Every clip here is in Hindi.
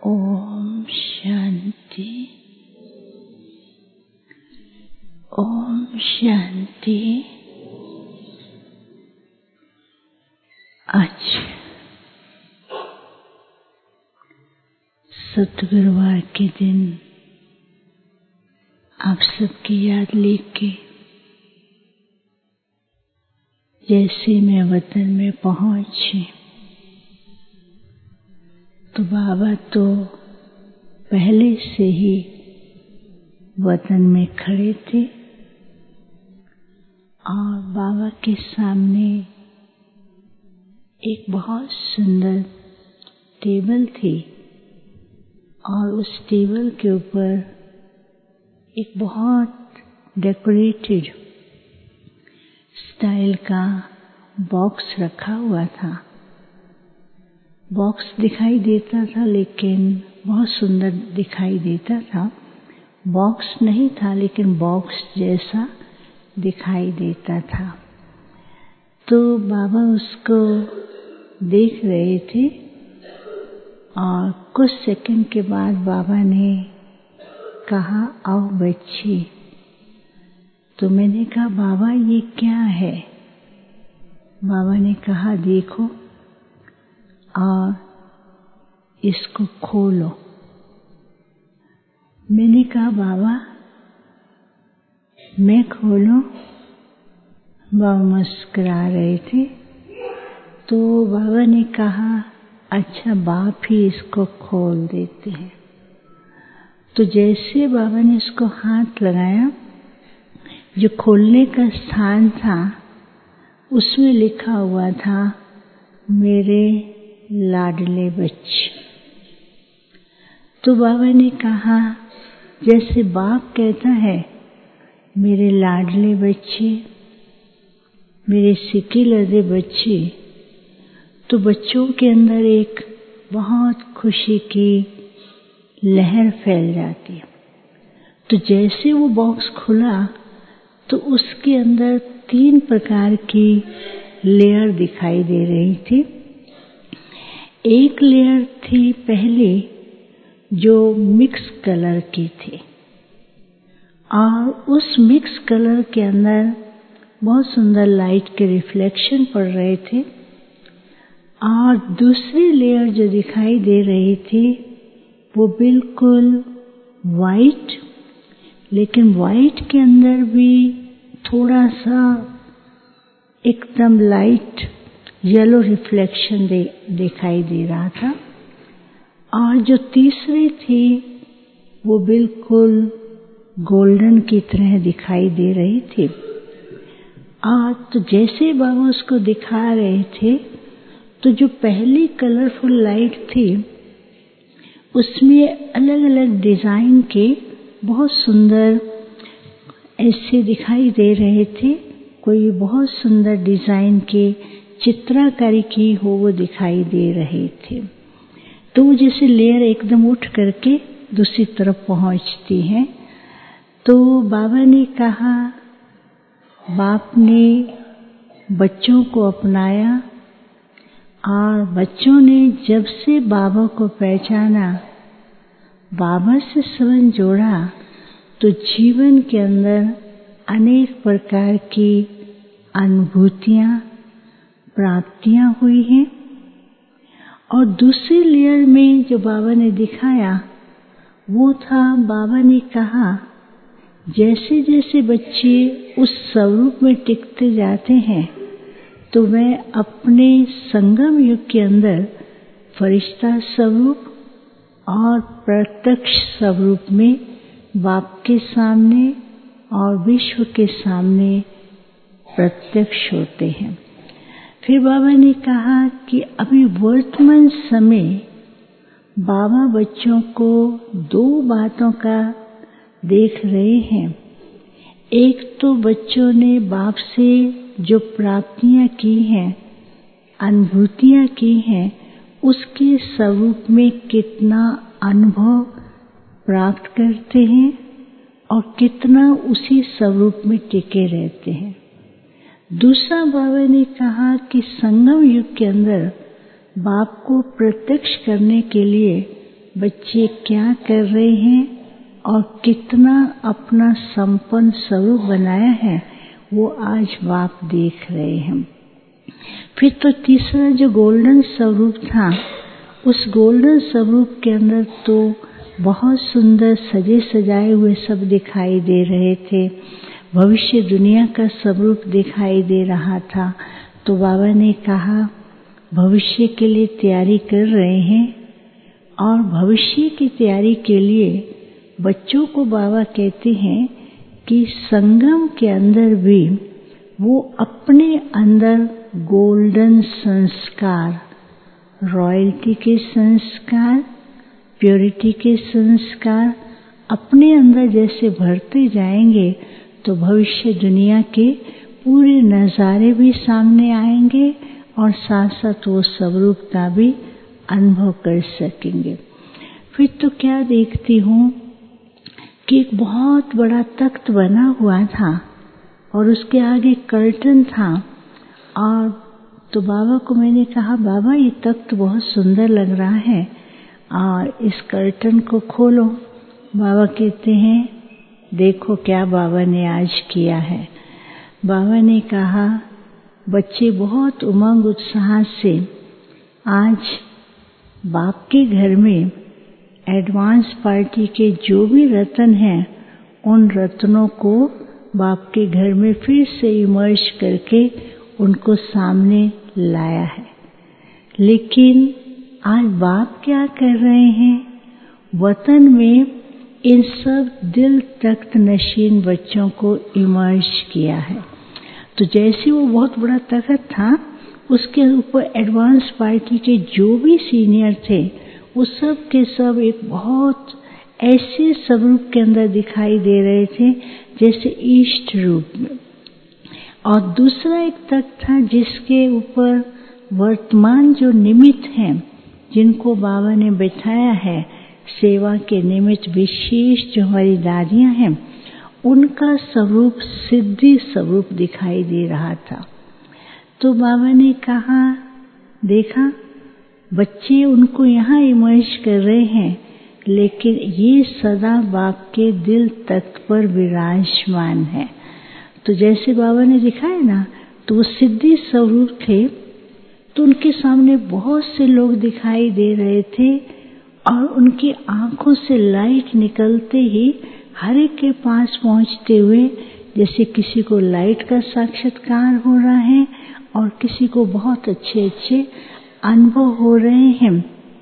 ओम शांति। ओम शांति। आज सतगुरुवार के दिन आप सबकी याद लेके जैसे मैं वतन में पहुंची तो बाबा तो पहले से ही वतन में खड़े थे और बाबा के सामने एक बहुत सुंदर टेबल थी और उस टेबल के ऊपर एक बहुत डेकोरेटेड स्टाइल का बॉक्स रखा हुआ था। बॉक्स दिखाई देता था लेकिन बहुत सुंदर दिखाई देता था। बॉक्स नहीं था लेकिन बॉक्स जैसा दिखाई देता था। तो बाबा उसको देख रहे थे और कुछ सेकंड के बाद बाबा ने कहा, आओ बच्ची। तो मैंने कहा, बाबा ये क्या है? बाबा ने कहा, देखो और इसको खोलो। मैंने कहा, बाबा मैं खोलूं? बाबा मुस्कुरा रहे थे। तो बाबा ने कहा, अच्छा बाप ही इसको खोल देते हैं। तो जैसे बाबा ने इसको हाथ लगाया, जो खोलने का स्थान था उसमें लिखा हुआ था, मेरे लाडले बच्चे। तो बाबा ने कहा, जैसे बाप कहता है मेरे लाडले बच्चे, मेरे सिके लदे बच्चे, तो बच्चों के अंदर एक बहुत खुशी की लहर फैल जाती है। तो जैसे वो बॉक्स खुला तो उसके अंदर 3 प्रकार की लेयर दिखाई दे रही थी। एक लेयर थी पहले जो मिक्स कलर की थी और उस मिक्स कलर के अंदर बहुत सुंदर लाइट के रिफ्लेक्शन पड़ रहे थे। और दूसरी लेयर जो दिखाई दे रही थी वो बिल्कुल वाइट, लेकिन वाइट के अंदर भी थोड़ा सा एकदम लाइट येलो रिफ्लेक्शन दिखाई दे रहा था। और जो तीसरी थी वो बिल्कुल गोल्डन की तरह दिखाई दे रही थी। और तो जैसे बाबा उसको दिखा रहे थे तो जो पहली कलरफुल लाइट थी उसमें अलग अलग डिजाइन के बहुत सुंदर ऐसे दिखाई दे रहे थे। कोई बहुत सुंदर डिजाइन के चित्रकारी की हो वो दिखाई दे रहे थे। तो जैसे लेयर एकदम उठ करके दूसरी तरफ पहुंचती है। तो बाबा ने कहा, बाप ने बच्चों को अपनाया और बच्चों ने जब से बाबा को पहचाना, बाबा से संबंध जोड़ा, तो जीवन के अंदर अनेक प्रकार की अनुभूतियां, प्राप्तियां हुई हैं। और दूसरी लेयर में जो बाबा ने दिखाया वो था, बाबा ने कहा जैसे जैसे बच्चे उस स्वरूप में टिकते जाते हैं तो वह अपने संगम युग के अंदर फरिश्ता स्वरूप और प्रत्यक्ष स्वरूप में बाप के सामने और विश्व के सामने प्रत्यक्ष होते हैं। फिर बाबा ने कहा कि अभी वर्तमान समय बाबा बच्चों को 2 बातों का देख रहे हैं। एक तो बच्चों ने बाप से जो प्राप्तियां की हैं, अनुभूतियां की हैं, उसके स्वरूप में कितना अनुभव प्राप्त करते हैं और कितना उसी स्वरूप में टिके रहते हैं। दूसरा बाबा ने कहा कि संगम युग के अंदर बाप को प्रत्यक्ष करने के लिए बच्चे क्या कर रहे हैं और कितना अपना संपन्न स्वरूप बनाया है, वो आज बाप देख रहे हैं। फिर तो तीसरा जो गोल्डन स्वरूप था, उस गोल्डन स्वरूप के अंदर तो बहुत सुंदर सजे सजाए हुए सब दिखाई दे रहे थे। भविष्य दुनिया का स्वरूप दिखाई दे रहा था। तो बाबा ने कहा भविष्य के लिए तैयारी कर रहे हैं, और भविष्य की तैयारी के लिए बच्चों को बाबा कहते हैं कि संगम के अंदर भी वो अपने अंदर गोल्डन संस्कार, रॉयल्टी के संस्कार, प्योरिटी के संस्कार अपने अंदर जैसे भरते जाएंगे तो भविष्य दुनिया के पूरे नज़ारे भी सामने आएंगे और साथ साथ वो स्वरूप का भी अनुभव कर सकेंगे। फिर तो क्या देखती हूँ कि एक बहुत बड़ा तख्त बना हुआ था और उसके आगे कर्टन था। और तो बाबा को मैंने कहा बाबा ये तख्त बहुत सुंदर लग रहा है और इस कर्टन को खोलो। बाबा कहते हैं देखो क्या बाबा ने आज किया है। बाबा ने कहा बच्चे बहुत उमंग उत्साह से आज बाप के घर में एडवांस पार्टी के जो भी रत्न हैं, उन रत्नों को बाप के घर में फिर से इमर्ज करके उनको सामने लाया है। लेकिन आज बाप क्या कर रहे हैं, वतन में इन सब दिल तख्त नशीन बच्चों को इमर्ज किया है। तो जैसे वो बहुत बड़ा तख्त था, उसके ऊपर एडवांस पार्टी के जो भी सीनियर थे वो सब के सब एक बहुत ऐसे स्वरूप के अंदर दिखाई दे रहे थे जैसे इष्ट रूप में। और दूसरा एक तख्त था जिसके ऊपर वर्तमान जो निमित्त हैं, जिनको बाबा ने बैठाया है सेवा के निमित्त, विशेष जो हमारी दादियाँ हैं, उनका स्वरूप सिद्धि स्वरूप दिखाई दे रहा था। तो बाबा ने कहा देखा बच्चे उनको यहाँ इमर्ज कर रहे हैं, लेकिन ये सदा बाप के दिल तख्त पर विराजमान है। तो जैसे बाबा ने दिखाया ना, तो वो सिद्धि स्वरूप थे, तो उनके सामने बहुत से लोग दिखाई दे रहे थे और उनकी आंखों से लाइट निकलते ही हर एक के पास पहुंचते हुए जैसे किसी को लाइट का साक्षात्कार हो रहा है और किसी को बहुत अच्छे अच्छे अनुभव हो रहे हैं।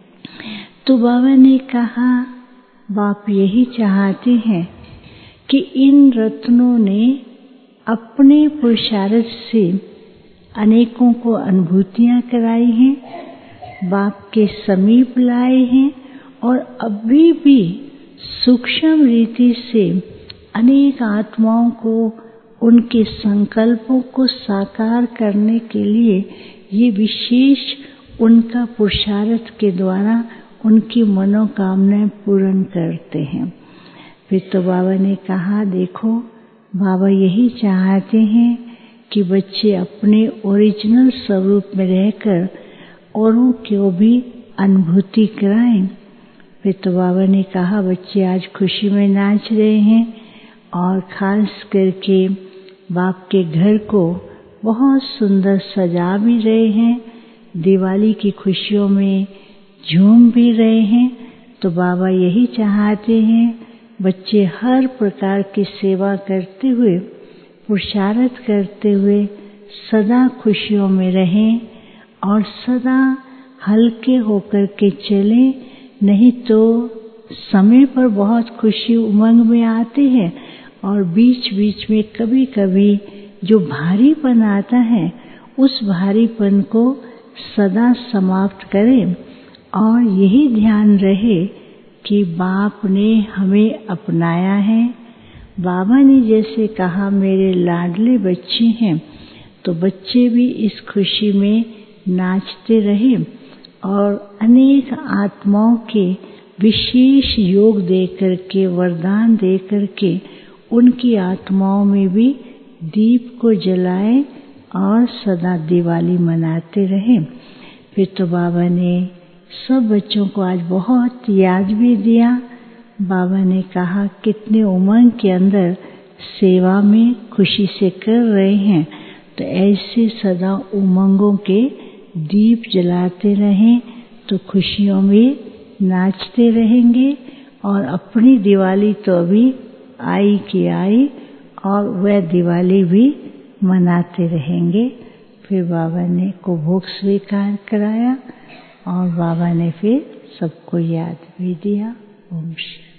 तो बाबा ने कहा बाप यही चाहते हैं कि इन रत्नों ने अपने पुरुषार्थ से अनेकों को अनुभूतियां कराई हैं, बाप के समीप लाए हैं और अभी भी सूक्ष्म रीति से अनेक आत्माओं को उनके संकल्पों को साकार करने के लिए ये विशेष उनका पुरुषार्थ के द्वारा उनकी मनोकामनाएं पूर्ण करते हैं। फिर तो बाबा ने कहा देखो बाबा यही चाहते हैं कि बच्चे अपने ओरिजिनल स्वरूप में रहकर औरों को भी अनुभूति कराएं। फिर तो बाबा ने कहा बच्चे आज खुशी में नाच रहे हैं और खास करके बाप के घर को बहुत सुंदर सजा भी रहे हैं, दिवाली की खुशियों में झूम भी रहे हैं। तो बाबा यही चाहते हैं बच्चे हर प्रकार की सेवा करते हुए, पुरुषार्थ करते हुए सदा खुशियों में रहें और सदा हल्के होकर के चलें। नहीं तो समय पर बहुत खुशी उमंग में आते हैं और बीच बीच में कभी कभी जो भारीपन आता है उस भारीपन को सदा समाप्त करें और यही ध्यान रहे कि बाप ने हमें अपनाया है। बाबा ने जैसे कहा मेरे लाडले बच्चे हैं, तो बच्चे भी इस खुशी में नाचते रहें और अनेक आत्माओं के विशेष योग दे करके, वरदान दे करके उनकी आत्माओं में भी दीप को जलाएं और सदा दिवाली मनाते रहें। फिर तो बाबा ने सब बच्चों को आज बहुत याद भी दिया। बाबा ने कहा कितने उमंग के अंदर सेवा में खुशी से कर रहे हैं, तो ऐसे सदा उमंगों के दीप जलाते रहें तो खुशियों में नाचते रहेंगे। और अपनी दिवाली तो अभी आई की आई और वह दिवाली भी मनाते रहेंगे। फिर बाबा ने को भोग स्वीकार कराया और बाबा ने फिर सबको याद भी दिया। ओम शांति।